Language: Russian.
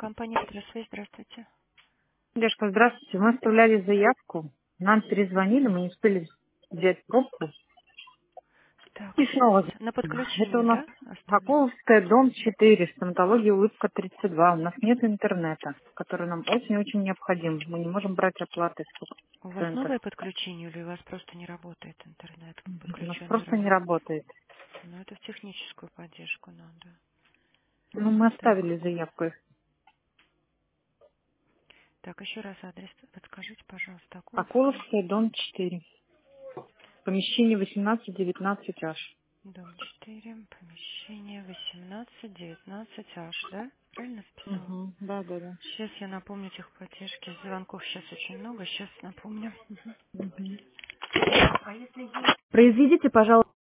Компания Петросвязь, здравствуйте. Дашка, здравствуйте. Мы оставляли заявку. Нам перезвонили, мы не успели взять трубку. Так, И сейчас. снова. На Это у подключение, нас да, оставили? Соколовская, дом 4, стоматология Улыбка 32. У нас нет интернета, который нам очень-очень необходим. Мы не можем брать оплаты У с вас центра. новое подключение или у вас просто не работает интернет, У нас подключенный просто не ранее? работает. Ну, это в техническую поддержку надо. Ну, мы Так, оставили заявку. так, еще раз адрес подскажите, пожалуйста. Акуловская, Соколовская, дом 4. Помещение 18-19 аж. дом 4, помещение 18-19 да? Правильно записала? Угу. Да, да, да. Сейчас я напомню техподдержки. Звонков сейчас очень много, сейчас напомню. Угу. Произведите, пожалуйста.